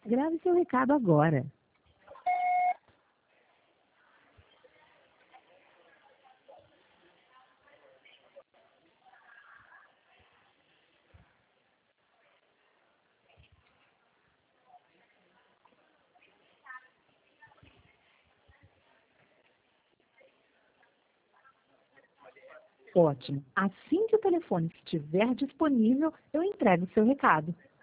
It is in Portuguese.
Grave seu recado agora. Ótimo. Assim que o telefone estiver disponível, eu entrego o seu recado.